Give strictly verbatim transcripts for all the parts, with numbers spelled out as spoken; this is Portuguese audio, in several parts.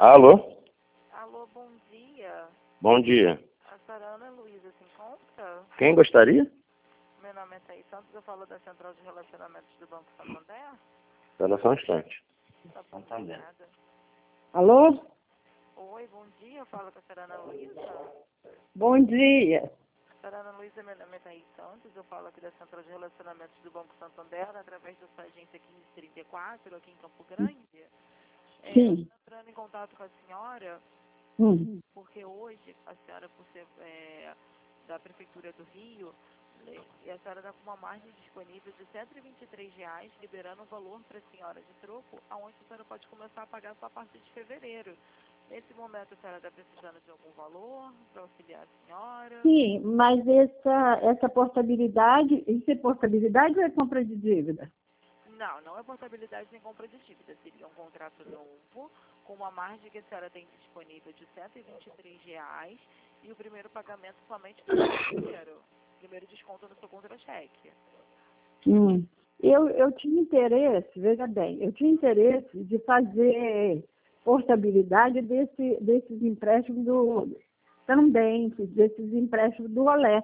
Alô? Alô, bom dia. Bom dia. A senhora Ana Luísa se encontra? Quem gostaria? Meu nome é Thaís Santos, eu falo da Central de Relacionamentos do Banco Santander. Espera só um instante. Tá bom, obrigada. Alô? Oi, bom dia, fala com a senhora Ana Luísa. Bom dia. Senhora Ana Luísa, meu nome é Thaís Santos, eu falo aqui da Central de Relacionamentos do Banco Santander, através da sua agência quinze trinta e quatro, aqui em Campo Grande. É, Sim. eu estou entrando em contato com a senhora, Hum. porque hoje a senhora, por ser é, da Prefeitura do Rio, né, e a senhora está com uma margem disponível de cento e vinte e três reais, liberando o valor para a senhora de troco, aonde a senhora pode começar a pagar só a partir de fevereiro. Nesse momento, a senhora está precisando de algum valor para auxiliar a senhora? Sim, mas essa, essa portabilidade, isso é portabilidade ou é compra de dívida? Não, não é portabilidade nem compra de dívida. Seria um contrato novo, com uma margem que a senhora tem disponível de cento e vinte e três reais e o primeiro pagamento somente para fevereiro. Primeiro desconto no seu contra-cheque. Hum. Eu, eu tinha interesse, veja bem, eu tinha interesse de fazer portabilidade desse, desses empréstimos do, também, desses empréstimos do Olé.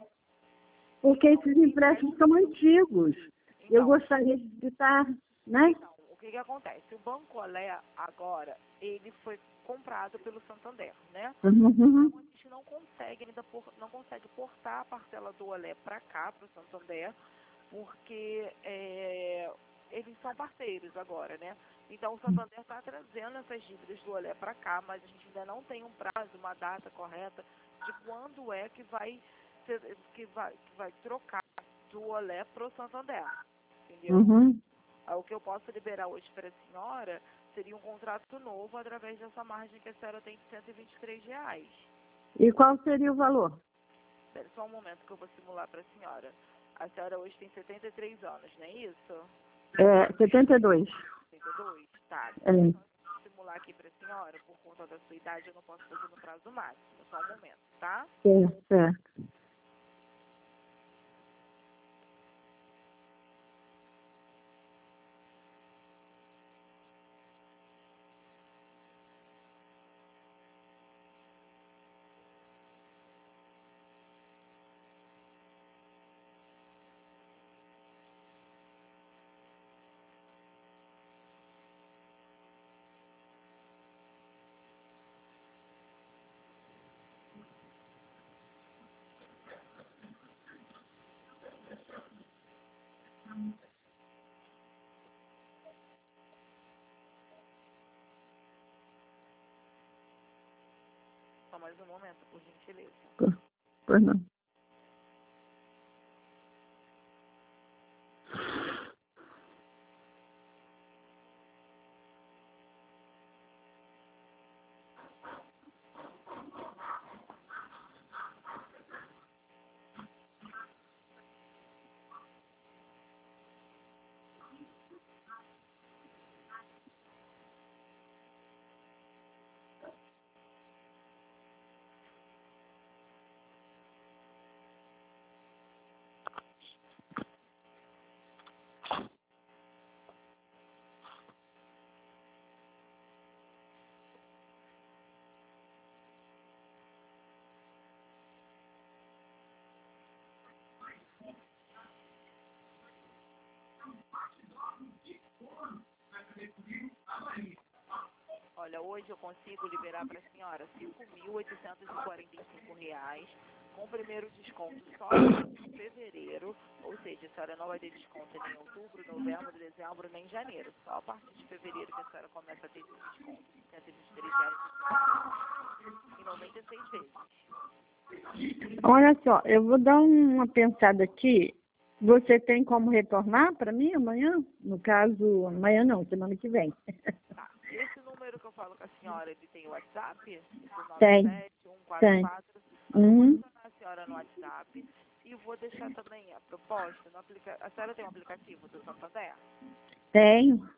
Porque esses empréstimos são antigos. Eu Então, gostaria de estar, né? então, o que que acontece? O Banco Olé, agora, ele foi comprado pelo Santander, né? Uhum, uhum. Então, a gente não consegue ainda, por, não consegue portar a parcela do Olé para cá, para o Santander, porque é, eles são parceiros agora, né? Então, o Santander está trazendo essas dívidas do Olé para cá, mas a gente ainda não tem um prazo, uma data correta de quando é que vai, ser, que vai, que vai trocar do Olé para o Santander, entendeu? Uhum. O que eu posso liberar hoje para a senhora seria um contrato novo através dessa margem que a senhora tem de cento e vinte e três reais. E qual seria o valor? Espera só um momento que eu vou simular para a senhora. A senhora hoje tem setenta e três anos, não é isso? É, setenta e dois. setenta e dois? Tá. É. Deixa eu só simular aqui para a senhora. Por conta da sua idade, eu não posso fazer no prazo máximo. Só um momento, tá? Certo, certo. Só mais um momento, por gentileza. Pois não. Olha, hoje eu consigo liberar para a senhora cinco mil oitocentos e quarenta e cinco reais, com o primeiro desconto só em fevereiro, ou seja, a senhora não vai ter desconto nem em outubro, novembro, dezembro, nem em janeiro. Só a partir de fevereiro que a senhora começa a ter esse desconto de cento e vinte e três reais e noventa e seis vezes. Olha só, eu vou dar uma pensada aqui. Você tem como retornar para mim amanhã? No caso, amanhã não, semana que vem. Tá. Esse número que eu falo com a senhora, ele tem WhatsApp? Esse Tem. nove sete um quatro quatro. Eu vou Uhum. adicionar a senhora no WhatsApp e vou deixar também a proposta no aplica... A senhora tem um aplicativo do Santander? Tenho.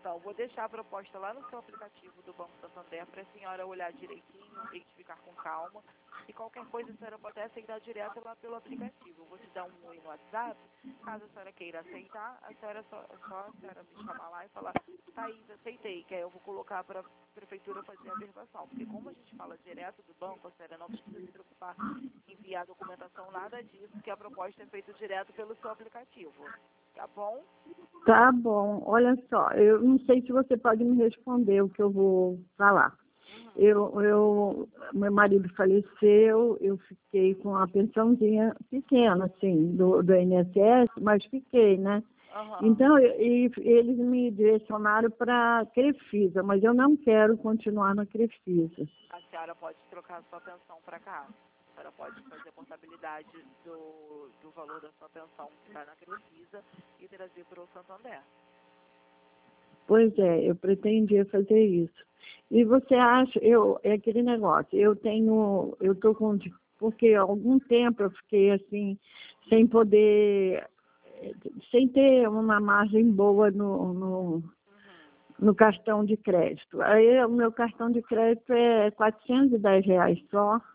Então, vou deixar a proposta lá no seu aplicativo do Banco Santander para a senhora olhar direitinho, identificar com calma. E qualquer coisa, a senhora pode até aceitar direto lá pelo aplicativo. Eu vou te dar um oi no WhatsApp. Caso a senhora queira aceitar, a senhora só, é só a senhora me chamar lá e falar: Thaís, aceitei, que aí eu vou colocar para a prefeitura fazer a verbação. Porque como a gente fala direto do banco, a senhora não precisa se preocupar em enviar documentação, nada disso, que a proposta é feita direto pelo seu aplicativo. Tá bom? Tá bom. Olha só, eu não sei se você pode me responder o que eu vou falar. Eu, eu, meu marido faleceu, eu fiquei com uma pensãozinha pequena, assim, do, do I N S S, mas fiquei, né? Uhum. Então, e, eles me direcionaram para a Crefisa, mas eu não quero continuar na Crefisa. A senhora pode trocar a sua pensão para cá. A senhora pode fazer a contabilidade do, do valor da sua pensão que está na Crefisa e trazer para o Santander. Pois é, eu pretendia fazer isso. E você acha, eu, é aquele negócio, eu tenho, eu estou com, porque há algum tempo eu fiquei assim, sem poder, sem ter uma margem boa no, no, uhum. no cartão de crédito. Aí o meu cartão de crédito é quatrocentos e dez reais só. Uhum.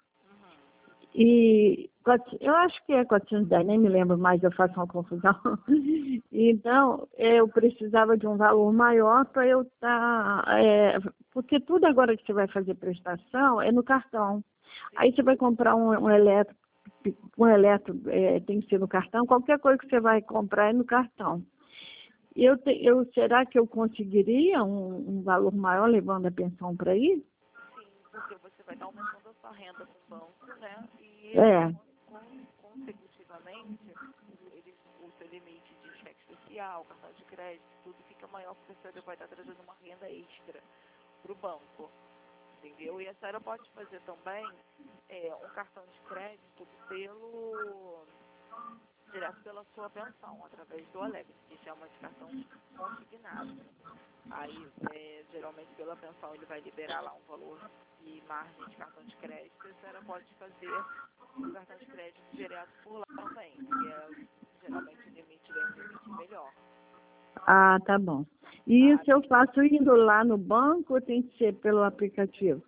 E eu acho que é quatrocentos e dez, nem me lembro mais, eu faço uma confusão. Então, eu precisava de um valor maior para eu estar... Tá, é, porque tudo agora que você vai fazer prestação é no cartão. Aí você vai comprar um, um eletro, um eletro é, tem que ser no cartão, qualquer coisa que você vai comprar é no cartão. Eu, te, eu, será que eu conseguiria um, um valor maior levando a pensão para aí? Sim, porque você vai estar aumentando a sua renda com o banco, né? E é. consecutivamente, ele, o seu limite de cheque especial, cartão de crédito, tudo fica maior porque a senhora vai estar trazendo uma renda extra para o banco, entendeu? E a senhora pode fazer também é, um cartão de crédito pelo, direto pela sua pensão, através do Alegre, que chama de cartão consignado. Aí, é, geralmente, pela pensão, ele vai liberar lá um valor de margem de cartão de crédito, e a senhora pode fazer o cartão de crédito direto por lá também, que é, geralmente, o limite vem um limite melhor. Ah, tá bom. E Ah, se eu faço indo lá no banco ou tem que ser pelo aplicativo?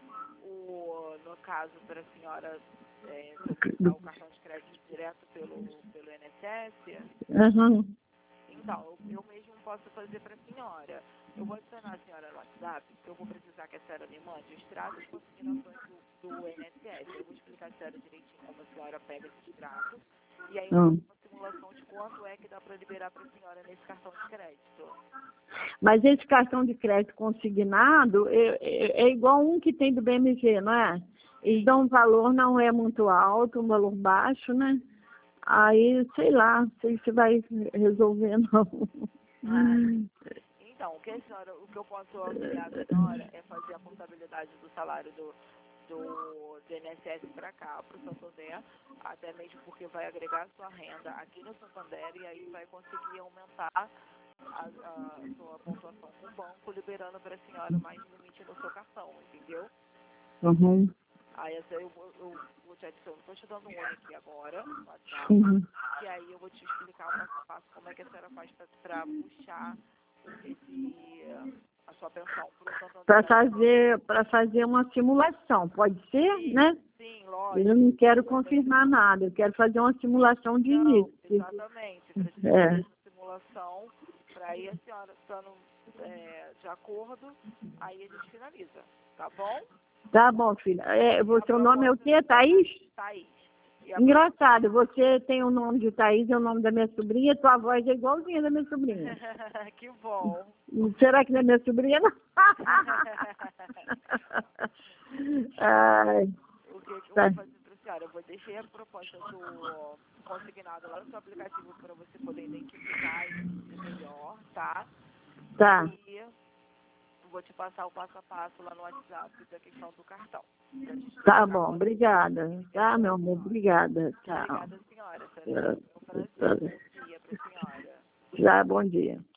O, no caso, para a senhora é, solicitar o cartão de crédito direto pelo, pelo I N S S, uhum. Então, eu, eu mesmo posso fazer para a senhora. Eu vou adicionar a senhora no WhatsApp, porque eu vou precisar que a senhora me mande o extrato de consignações do, do I N S S. Eu vou explicar a senhora direitinho como a senhora pega esse extrato. E aí eu vou fazer uma simulação de quanto é que dá para liberar para a senhora nesse cartão de crédito. Mas esse cartão de crédito consignado é, é, é igual um que tem do B M G, não é? Eles dão um valor, não é muito alto, um valor baixo, né? Aí, sei lá, não sei se vai resolver, não. Ah, então, o que, a senhora, o que eu posso auxiliar a senhora é fazer a contabilidade do salário do, do, do I N S S para cá, para o Santander, até mesmo porque vai agregar a sua renda aqui no Santander e aí vai conseguir aumentar a, a sua pontuação com o banco, liberando para a senhora mais limite no seu cartão, entendeu? Uhum. Aí essa eu, eu vou te adicionar, estou te dando um olho aqui agora, no WhatsApp, Uhum. e aí eu vou te explicar o passo a passo como é que a senhora faz para puxar esse, a sua pensão para o Santander. Para fazer, para fazer uma simulação, pode ser, sim, né? Sim, lógico. Eu não quero confirmar nada, eu quero fazer uma simulação de não, início. Exatamente, para a gente É. fazer essa simulação, para aí a senhora estando é, de acordo, aí a gente finaliza, tá bom? Tá bom, filha. É, o seu nome é o quê? Thaís? Thaís. Engraçado, você tem o nome de Thaís, é o nome da minha sobrinha, tua voz é igualzinha da minha sobrinha. Que bom. Será que não é minha sobrinha, não? Ai, O que, que eu tá. vou fazer para a senhora? Eu vou deixar a proposta do consignado lá no seu aplicativo para você poder identificar e entender melhor, tá? Tá. E vou te passar o passo a passo lá no WhatsApp da questão do cartão. Tá bom, obrigada. Tá, meu amor, obrigada. Tchau. Obrigada, senhora. Será um prazer. Bom dia para a senhora. Já, bom dia.